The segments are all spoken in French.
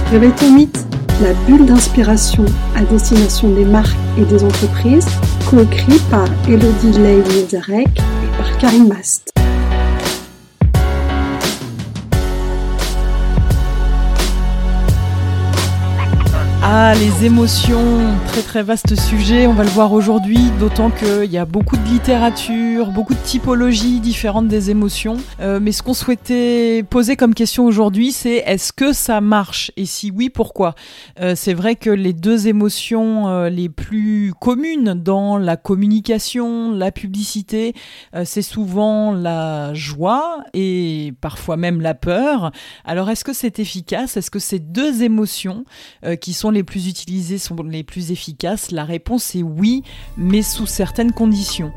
Réveille ton mythe, la bulle d'inspiration à destination des marques et des entreprises, coécrit par Elodie Ley-Nazarek et par Karine Mast. Ah, les émotions, très très vaste sujet, on va le voir aujourd'hui, d'autant qu'il y a beaucoup de littérature, beaucoup de typologies différentes des émotions. Mais ce qu'on souhaitait poser comme question aujourd'hui, c'est est-ce que ça marche ? Et si oui, pourquoi ? C'est vrai que les deux émotions les plus communes dans la communication, la publicité, c'est souvent la joie et parfois même la peur. Alors est-ce que c'est efficace ? Est-ce que ces deux émotions qui sont les plus utilisées sont les plus efficaces ? La réponse est oui, mais sous certaines conditions.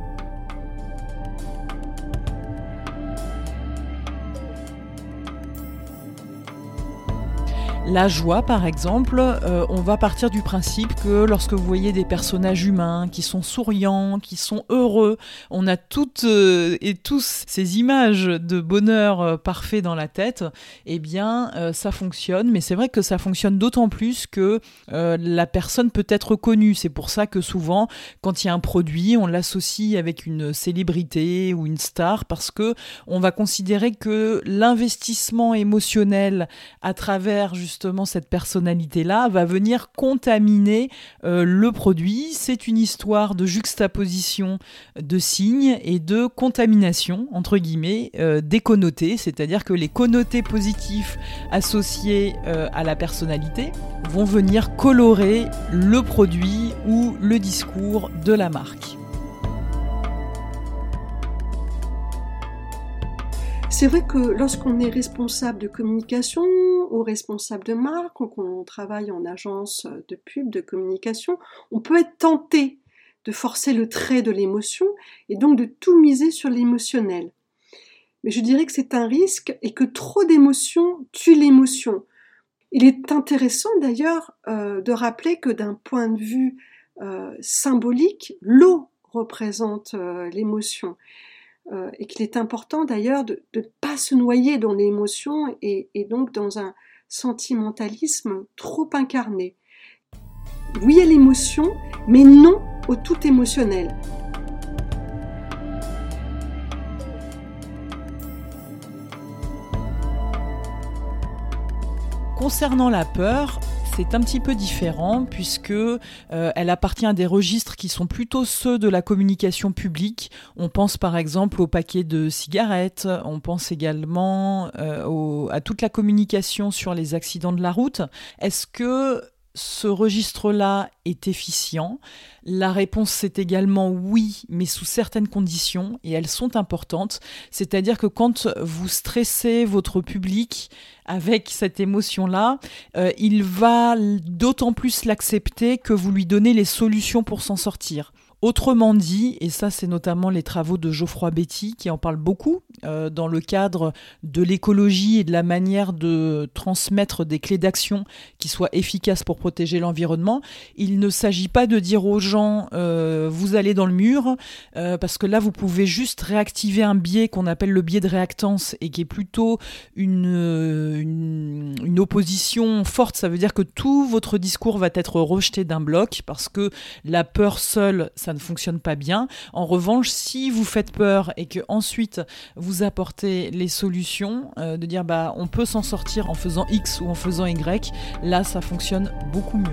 La joie, par exemple, on va partir du principe que lorsque vous voyez des personnages humains qui sont souriants, qui sont heureux, on a toutes et tous ces images de bonheur parfait dans la tête, eh bien, ça fonctionne. Mais c'est vrai que ça fonctionne d'autant plus que la personne peut être connue. C'est pour ça que souvent, quand il y a un produit, on l'associe avec une célébrité ou une star, parce que on va considérer que l'investissement émotionnel à travers justement cette personnalité-là va venir contaminer le produit. C'est une histoire de juxtaposition de signes et de contamination, entre guillemets, des connotés, c'est-à-dire que les connotés positifs associés à la personnalité vont venir colorer le produit ou le discours de la marque. C'est vrai que lorsqu'on est responsable de communication ou responsable de marque ou qu'on travaille en agence de pub, de communication, on peut être tenté de forcer le trait de l'émotion et donc de tout miser sur l'émotionnel. Mais je dirais que c'est un risque et que trop d'émotions tue l'émotion. Il est intéressant d'ailleurs de rappeler que d'un point de vue symbolique, l'eau représente l'émotion. Et qu'il est important d'ailleurs de ne pas se noyer dans l'émotion et donc dans un sentimentalisme trop incarné. Oui à l'émotion, mais non au tout émotionnel. Concernant la peur, c'est un petit peu différent puisque elle appartient à des registres qui sont plutôt ceux de la communication publique. On pense par exemple au paquet de cigarettes, on pense également à toute la communication sur les accidents de la route. Est-ce que ce registre-là est efficient ? La réponse c'est également oui, mais sous certaines conditions, et elles sont importantes. C'est-à-dire que quand vous stressez votre public avec cette émotion-là, il va d'autant plus l'accepter que vous lui donnez les solutions pour s'en sortir. Autrement dit, et ça c'est notamment les travaux de Geoffroy Betty qui en parlent beaucoup dans le cadre de l'écologie et de la manière de transmettre des clés d'action qui soient efficaces pour protéger l'environnement, il ne s'agit pas de dire aux gens vous allez dans le mur parce que là vous pouvez juste réactiver un biais qu'on appelle le biais de réactance et qui est plutôt une opposition forte. Ça veut dire que tout votre discours va être rejeté d'un bloc parce que la peur seule, ça ne fonctionne pas bien. En revanche, si vous faites peur et que ensuite vous apportez les solutions, de dire on peut s'en sortir en faisant X ou en faisant Y, là ça fonctionne beaucoup mieux.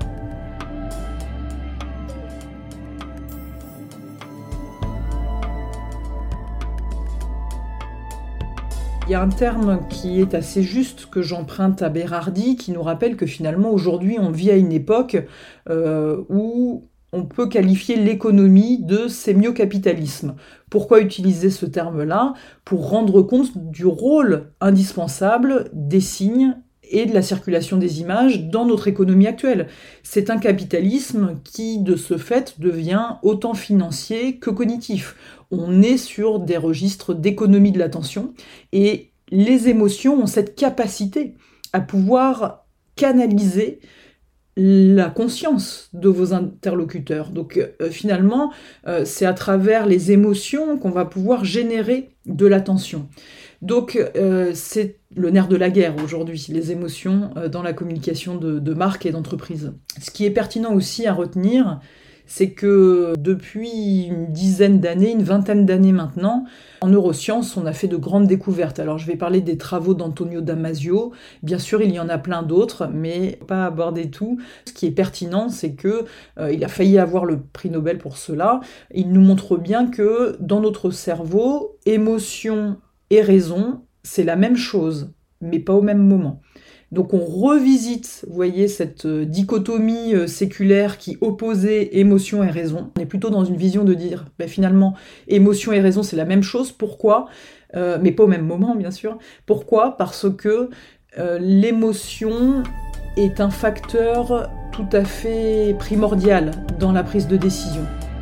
Il y a un terme qui est assez juste que j'emprunte à Berardi qui nous rappelle que finalement aujourd'hui on vit à une époque où on peut qualifier l'économie de sémio-capitalisme. Pourquoi utiliser ce terme-là ? Pour rendre compte du rôle indispensable des signes et de la circulation des images dans notre économie actuelle. C'est un capitalisme qui, de ce fait, devient autant financier que cognitif. On est sur des registres d'économie de l'attention et les émotions ont cette capacité à pouvoir canaliser la conscience de vos interlocuteurs. Donc finalement, c'est à travers les émotions qu'on va pouvoir générer de l'attention. Donc c'est le nerf de la guerre aujourd'hui, les émotions dans la communication de marque et d'entreprise. Ce qui est pertinent aussi à retenir, c'est que depuis une dizaine d'années, une vingtaine d'années maintenant, en neurosciences, on a fait de grandes découvertes. Alors je vais parler des travaux d'Antonio Damasio, bien sûr il y en a plein d'autres, mais pas aborder tout. Ce qui est pertinent, c'est que il a failli avoir le prix Nobel pour cela. Il nous montre bien que dans notre cerveau, émotion et raison, c'est la même chose, mais pas au même moment. Donc on revisite, vous voyez, cette dichotomie séculaire qui opposait émotion et raison. On est plutôt dans une vision de dire, finalement, émotion et raison, c'est la même chose. Pourquoi ? Mais pas au même moment, bien sûr. Pourquoi ? Parce que l'émotion est un facteur tout à fait primordial dans la prise de décision.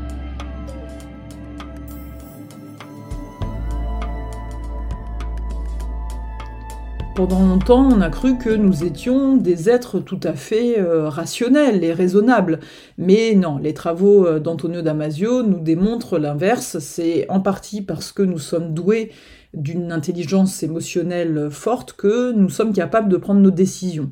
Pendant longtemps, on a cru que nous étions des êtres tout à fait rationnels et raisonnables. Mais non, les travaux d'Antonio Damasio nous démontrent l'inverse. C'est en partie parce que nous sommes doués d'une intelligence émotionnelle forte que nous sommes capables de prendre nos décisions.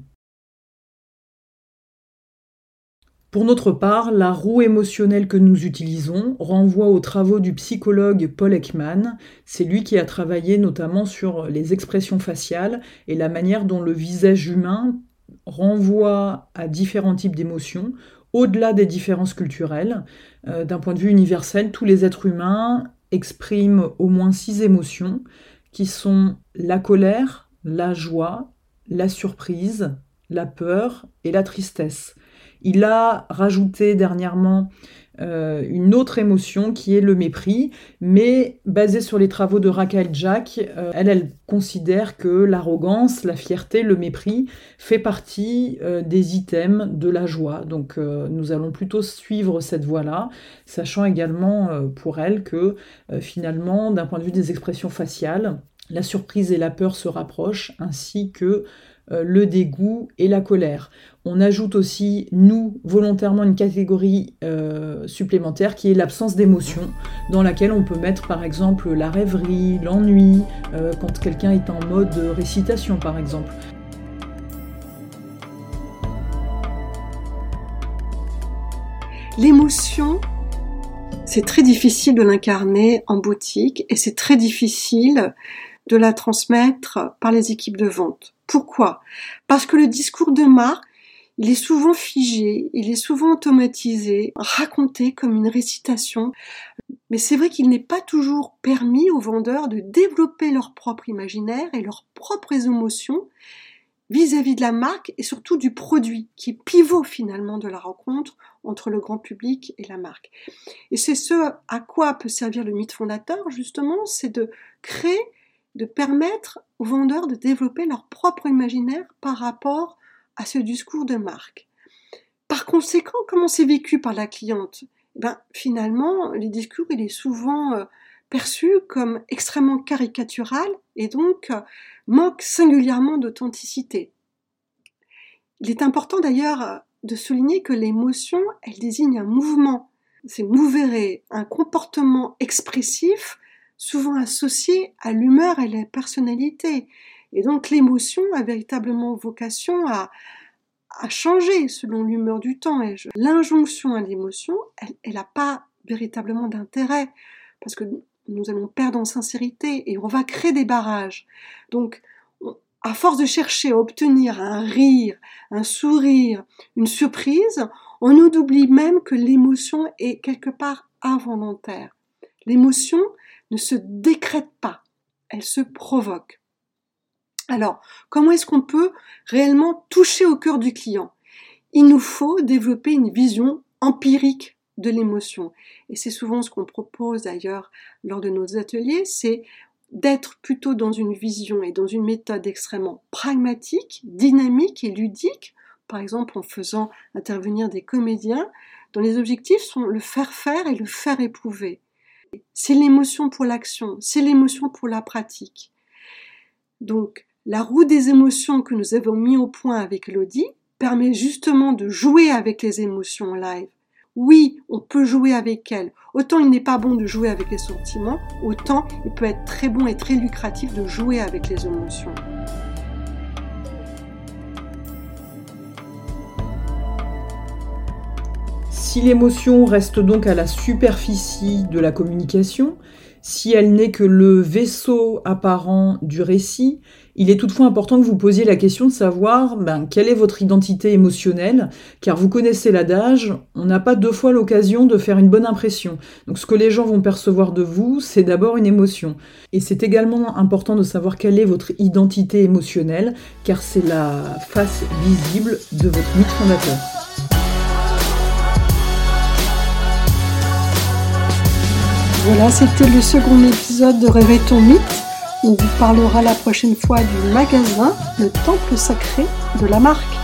Pour notre part, la roue émotionnelle que nous utilisons renvoie aux travaux du psychologue Paul Ekman. C'est lui qui a travaillé notamment sur les expressions faciales et la manière dont le visage humain renvoie à différents types d'émotions, au-delà des différences culturelles. D'un point de vue universel, tous les êtres humains expriment au moins 6 émotions qui sont la colère, la joie, la surprise, la peur et la tristesse. Il a rajouté dernièrement une autre émotion qui est le mépris, mais basée sur les travaux de Rachael Jack, elle considère que l'arrogance, la fierté, le mépris fait partie des items de la joie. Donc nous allons plutôt suivre cette voie-là, sachant également pour elle que finalement, d'un point de vue des expressions faciales, la surprise et la peur se rapprochent, ainsi que le dégoût et la colère. On ajoute aussi, nous, volontairement une catégorie supplémentaire qui est l'absence d'émotion, dans laquelle on peut mettre par exemple la rêverie, l'ennui, quand quelqu'un est en mode récitation par exemple. L'émotion, c'est très difficile de l'incarner en boutique et c'est très difficile de la transmettre par les équipes de vente. Pourquoi ? Parce que le discours de marque, il est souvent figé, il est souvent automatisé, raconté comme une récitation. Mais c'est vrai qu'il n'est pas toujours permis aux vendeurs de développer leur propre imaginaire et leurs propres émotions vis-à-vis de la marque et surtout du produit, qui est pivot finalement de la rencontre entre le grand public et la marque. Et c'est ce à quoi peut servir le mythe fondateur, justement, c'est de créer, de permettre aux vendeurs de développer leur propre imaginaire par rapport à ce discours de marque. Par conséquent, comment c'est vécu par la cliente ? Finalement, le discours il est souvent perçu comme extrêmement caricatural et donc manque singulièrement d'authenticité. Il est important d'ailleurs de souligner que l'émotion, elle désigne un mouvement. C'est mouvere, un comportement expressif souvent associé à l'humeur et la personnalité. Et donc l'émotion a véritablement vocation à changer selon l'humeur du temps. Et l'injonction à l'émotion, elle n'a pas véritablement d'intérêt parce que nous allons perdre en sincérité et on va créer des barrages. Donc, à force de chercher à obtenir un rire, un sourire, une surprise, on nous oublie même que l'émotion est quelque part involontaire. L'émotion ne se décrète pas, elle se provoque. Alors, comment est-ce qu'on peut réellement toucher au cœur du client ? Il nous faut développer une vision empirique de l'émotion. Et c'est souvent ce qu'on propose d'ailleurs lors de nos ateliers, c'est d'être plutôt dans une vision et dans une méthode extrêmement pragmatique, dynamique et ludique, par exemple en faisant intervenir des comédiens dont les objectifs sont le faire faire et le faire éprouver. C'est l'émotion pour l'action, c'est l'émotion pour la pratique. Donc, la roue des émotions que nous avons mis au point avec Elodie permet justement de jouer avec les émotions en live. oui, on peut jouer avec elles. Autant il n'est pas bon de jouer avec les sentiments, autant il peut être très bon et très lucratif de jouer avec les émotions. Si l'émotion reste donc à la superficie de la communication, si elle n'est que le vaisseau apparent du récit, il est toutefois important que vous posiez la question de savoir quelle est votre identité émotionnelle, car vous connaissez l'adage, on n'a pas 2 fois l'occasion de faire une bonne impression. Donc ce que les gens vont percevoir de vous, c'est d'abord une émotion. Et c'est également important de savoir quelle est votre identité émotionnelle, car c'est la face visible de votre mythe fondateur. Voilà, c'était le second épisode de Réveille ton mythe. On vous parlera la prochaine fois du magasin, le temple sacré de la marque.